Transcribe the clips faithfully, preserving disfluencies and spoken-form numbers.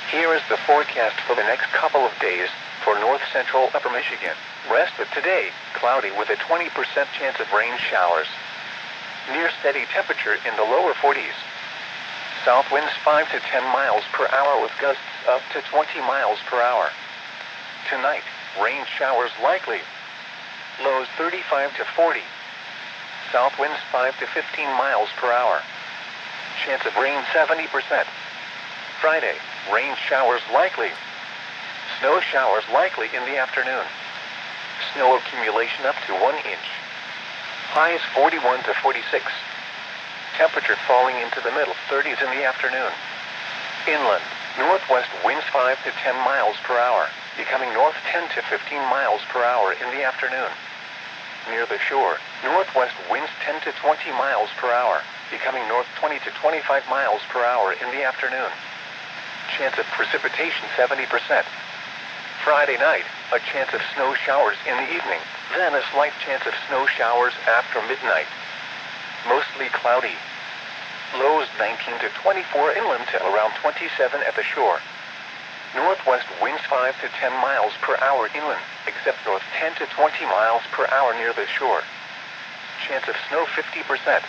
Here is the forecast for the next couple of days for north central upper Michigan. Rest of today, cloudy with a twenty percent chance of rain showers. Near steady temperature in the lower forties. South winds five to ten miles per hour with gusts up to twenty miles per hour. Tonight, rain showers likely. Lows thirty-five to forty. South winds five to fifteen miles per hour. Chance of rain seventy percent. Friday, rain showers likely. Snow showers likely in the afternoon. Snow accumulation up to one inch. Highs forty-one to forty-six. Temperature falling into the middle thirties in the afternoon. Inland, northwest winds five to ten miles per hour, becoming north ten to fifteen miles per hour in the afternoon. Near the shore, northwest winds ten to twenty miles per hour, becoming north twenty to twenty-five miles per hour in the afternoon. Chance of precipitation seventy percent. Friday night, a chance of snow showers in the evening, then a slight chance of snow showers after midnight. Mostly cloudy. Lows nineteen to twenty-four inland to around twenty-seven at the shore. Northwest winds five to ten miles per hour inland, except north ten to twenty miles per hour near the shore. Chance of snow fifty percent.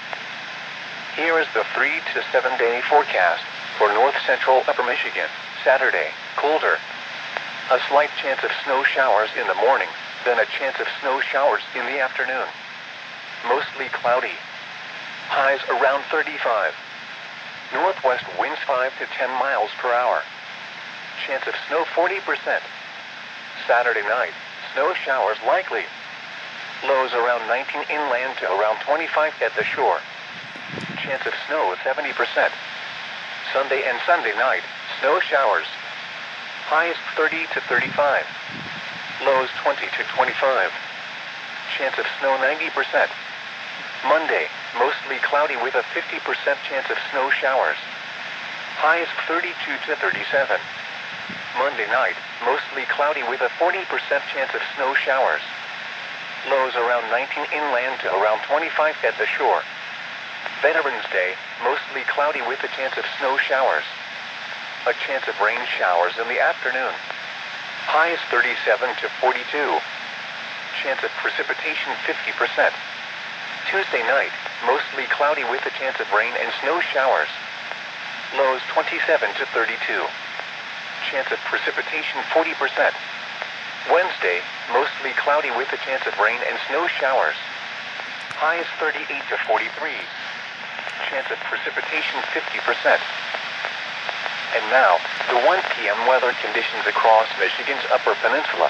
Here is the three to seven day forecast for north central upper Michigan. Saturday, colder. A slight chance of snow showers in the morning, then a chance of snow showers in the afternoon. Mostly cloudy. Highs around thirty-five. Northwest winds five to ten miles per hour. Chance of snow forty percent. Saturday night, snow showers likely. Lows around nineteen inland to around twenty-five at the shore. Chance of snow seventy percent. Sunday and Sunday night, snow showers. Highs thirty to thirty-five. Lows twenty to twenty-five. Chance of snow ninety percent. Monday, mostly cloudy with a fifty percent chance of snow showers. Highs thirty-two to thirty-seven. Monday night, mostly cloudy with a forty percent chance of snow showers. Lows around nineteen inland to around twenty-five at the shore. Veterans Day, mostly cloudy with a chance of snow showers. A chance of rain showers in the afternoon. Highs thirty-seven to forty-two. Chance of precipitation fifty percent. Tuesday night, mostly cloudy with a chance of rain and snow showers. Lows twenty-seven to thirty-two. Chance of precipitation forty percent. Wednesday, mostly cloudy with a chance of rain and snow showers. Highs thirty-eight to forty-three. Chance of precipitation fifty percent. And now, the one p m weather conditions across Michigan's Upper Peninsula.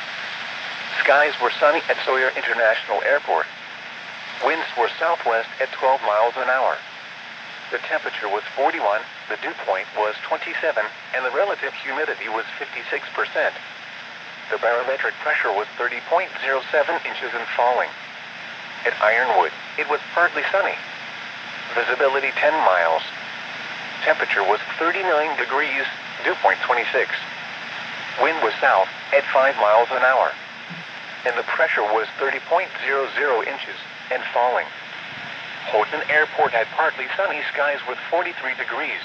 Skies were sunny at Sawyer International Airport. Winds were southwest at twelve miles an hour. The temperature was forty-one, the dew point was twenty-seven, and the relative humidity was fifty-six percent. The barometric pressure was thirty point zero seven inches and falling. At Ironwood, it was partly sunny. Visibility ten miles. Temperature was thirty-nine degrees, dew point twenty-six. Wind was south at five miles an hour. And the pressure was thirty point zero zero inches and falling. Houghton Airport had partly sunny skies with forty-three degrees.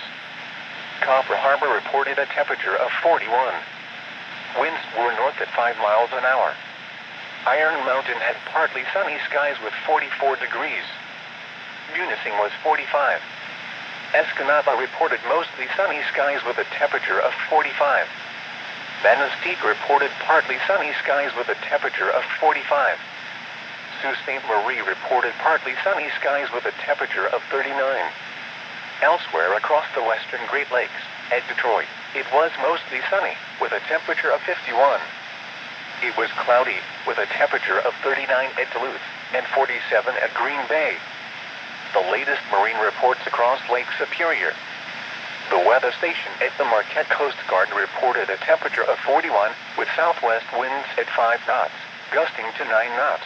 Copper Harbor reported a temperature of forty-one. Winds were north at five miles an hour. Iron Mountain had partly sunny skies with forty-four degrees. Munising was forty-five. Escanaba reported mostly sunny skies with a temperature of forty-five. Manistee reported partly sunny skies with a temperature of forty-five. Sault Ste. Marie reported partly sunny skies with a temperature of thirty-nine. Elsewhere across the western Great Lakes, at Detroit, it was mostly sunny, with a temperature of fifty-one. It was cloudy, with a temperature of thirty-nine at Duluth, and forty-seven at Green Bay. The latest marine reports across Lake Superior. The weather station at the Marquette Coast Guard reported a temperature of forty-one, with southwest winds at five knots, gusting to nine knots.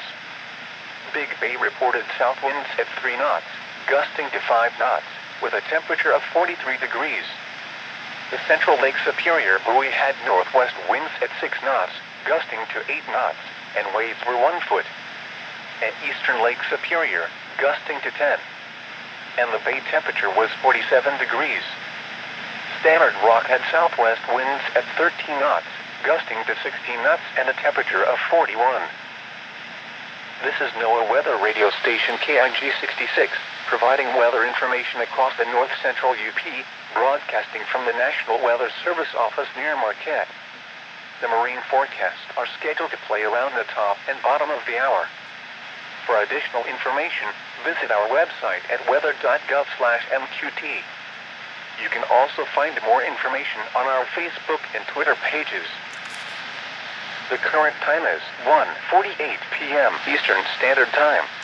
Big Bay reported south winds at three knots, gusting to five knots, with a temperature of forty-three degrees. The central Lake Superior buoy had northwest winds at six knots, gusting to eight knots, and waves were one foot. At eastern Lake Superior, gusting to ten. And the bay temperature was forty-seven degrees. Standard rock at southwest winds at thirteen knots, gusting to sixteen knots and a temperature of forty-one. This is NOAA weather radio station K I G sixty-six, providing weather information across the north central U P, broadcasting from the National Weather Service office near Marquette. The marine forecasts are scheduled to play around the top and bottom of the hour. For additional information, visit our website at weather dot gov slash M Q T. You can also find more information on our Facebook and Twitter pages. The current time is one forty-eight p m Eastern Standard Time.